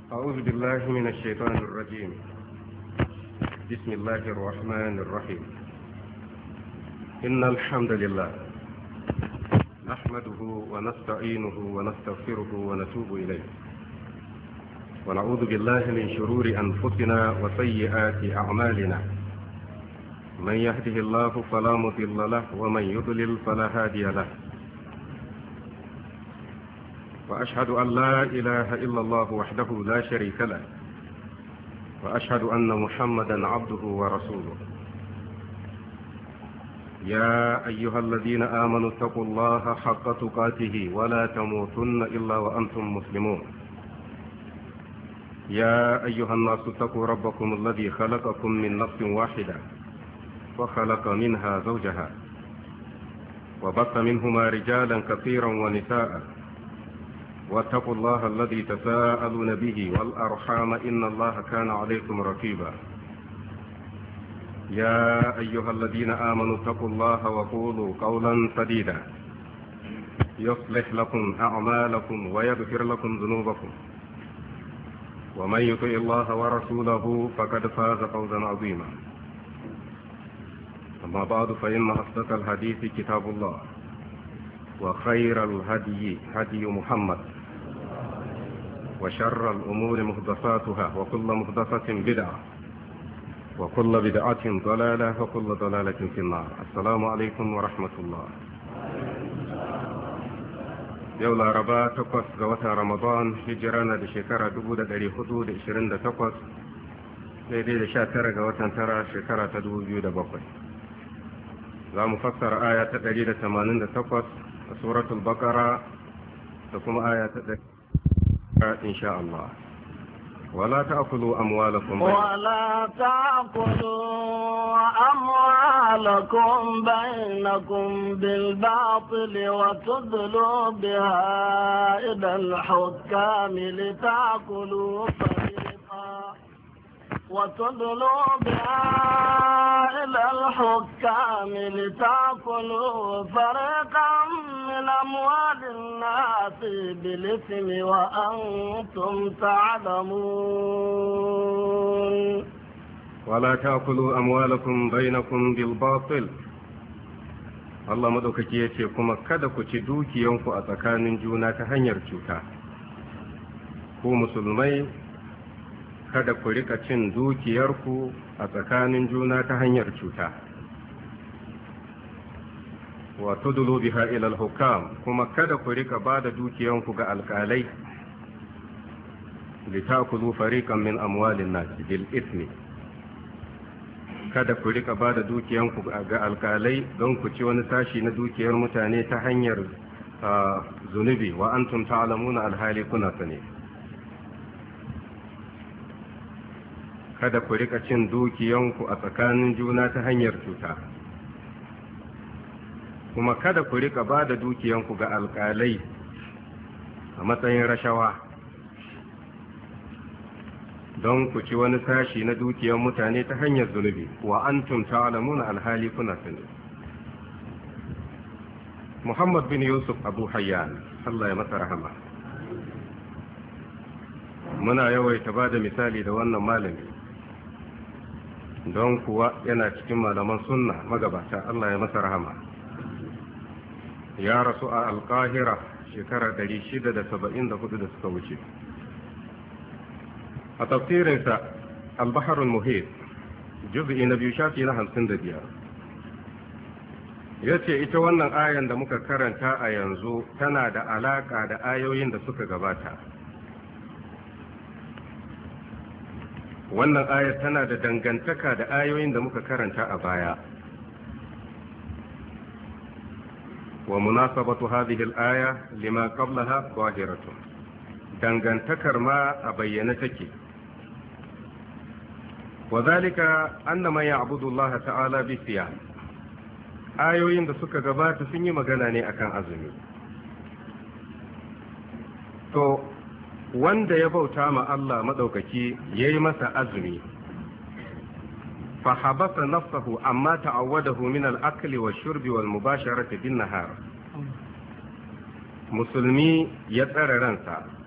أعوذ بالله من الشيطان الرجيم. بسم الله الرحمن الرحيم. إن الحمد لله نحمده ونستعينه ونستغفره ونتوب إليه، ونعوذ بالله من شرور أنفسنا وسيئات أعمالنا. من يهده الله فلا مضل له ومن يضلل فلا هادي له. وأشهد أن لا إله إلا الله وحده لا شريك له، وأشهد أن محمدا عبده ورسوله. يا أيها الذين آمنوا اتقوا الله حق تقاته ولا تموتن إلا وأنتم مسلمون. يا أيها الناس اتقوا ربكم الذي خلقكم من نفس واحدة وخلق منها زوجها وبث منهما رجالا كثيرا ونساء، واتقوا الله الذي تساءلون به والأرحام إن الله كان عليكم رقيبا. يا أيها الذين آمنوا اتقوا الله وقولوا قولا سديدا يصلح لكم أعمالكم ويغفر لكم ذنوبكم، ومن يطع الله ورسوله فقد فاز فوزا عظيما. أما بعد، فإن أصدق الحديث كتاب الله، وخير الهدي هدي محمد، وشر الأمور محدثاتها، وكل محدثة بدعة، وكل بدعة ضلالة، وكل ضلالة في النار. السلام عليكم ورحمة الله. يوم الأربعاء تقص زوات رمضان هجرانا بشكرة دبودة داري حدود 28 daidai da 19 ga watan tara shekara ta 2007. za mu fassara aya ta 188 a suratul baqara da kuma aya ta 100 insha Allah. ولا تأكلوا أموالكم بينكم بالباطل وتدلوا بها إلى الحكام لتأكلوا فريقا من أموال الناس بالإثم وأنتم تعلمون. ولا تأكلوا أموالكم بينكم بالباطل. Allah madaukaki ya ce kuma kada ku ci dukiyanku a tsakanin juna ta hanyar cuta. Ku musulmai, kada ku rika cin dukiyarku a tsakanin juna ta hanyar cuta. Wa tudlu biha ila al-hukam, kuma kada ku rika bada dukiyanku ga alƙalai litakulu fariqan min amwalin nas bil ithmi. Kada ku rika bada dukiyanku ga alƙalai don ku ci wani sashi na dukiyar mutane ta hanyar zunubi, wa antum ta'lamuna alhali kuna sane. Kada ku rika cin dukiyanku a tsakanin juna ta hanyar cuta, kuma kada ku rika ba da dukiyanku ga alƙalai a matsayin rashawa don ku ci wani sashi na dukiyar mutane ta hanyar zunubi, wa antum ta'lamuna alhali kuna sani. Muhammad bin Yusuf Abu Hayyan, Allah ya masa rahama. Muna yawaita ba da misali da wannan malami don kuwa yana cikin malaman sunna magabata, Allah ya masa rahama. Ya rasu a Alƙahira shekarar 674 da suka wuce. A tafsirinsa Al-Baharul Muhit juz'i na 2 shafi na 55 yace ita wannan ayan da muka karanta a yanzu tana da alaka da ayoyin da suka gabata. Wannan ayar tana da dangantaka da ayoyin da muka karanta a baya. Wa munasabatu hadhihi al-aya lima qablaha zahiratun. Dangantakar ma a bayyane take. Wa dhalika anna man ya'budu Allah ta'ala bi siyam. Ayoyin da suka gabata sun yi magana ne akan azumi. To wanda ya bauta ma Allah madaukaki yayi masa azumi, fa habasa nafsahu amma ta'awwadahu min al-akli wash-shurbi wal-mubasharati bin-nahar. Musulmi ya tsare ransa